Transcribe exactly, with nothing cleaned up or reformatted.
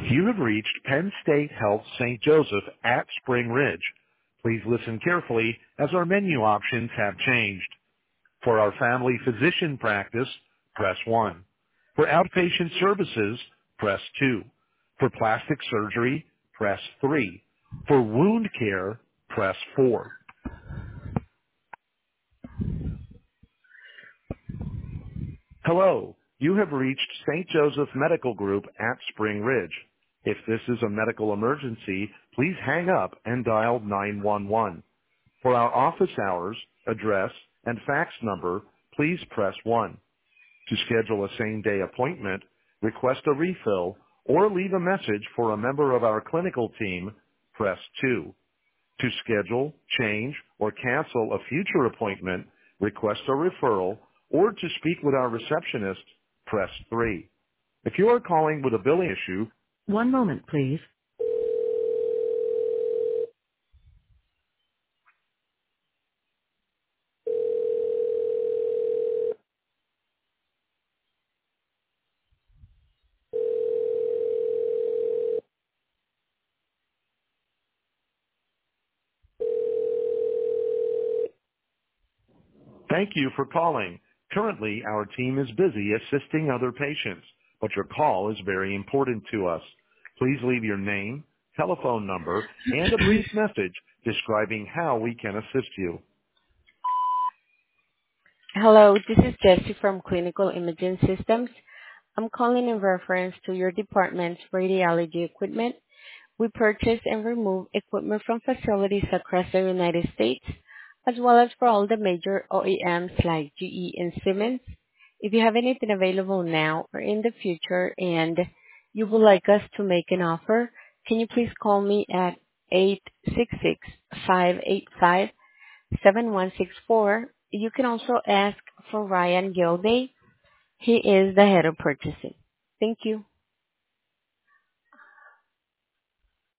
You have reached Penn State Health Saint Joseph at Spring Ridge. Please listen carefully as our menu options have changed. For our family physician practice, press one. For outpatient services, press two. For plastic surgery, press three. For wound care, press four. Hello, you have reached Saint Joseph Medical Group at Spring Ridge. If this is a medical emergency, please hang up and dial nine one one. For our office hours, address, and fax number, please press one. To schedule a same-day appointment, request a refill, or leave a message for a member of our clinical team, press two. To schedule, change, or cancel a future appointment, request a referral, or to speak with our receptionist, press three. If you are calling with a billing issue, one moment, please. Thank you for calling. Currently, our team is busy assisting other patients, but your call is very important to us. Please leave your name, telephone number, and a brief message describing how we can assist you. Hello, this is Jessie from Clinical Imaging Systems. I'm calling in reference to your department's radiology equipment. We purchase and remove equipment from facilities across the United States, as well as for all the major O E Ms like G E and Siemens. If you have anything available now or in the future and you would like us to make an offer, can you please call me at eight six six, five eight five, seven one six four. You can also ask for Ryan Gilday. He is the head of purchasing. Thank you.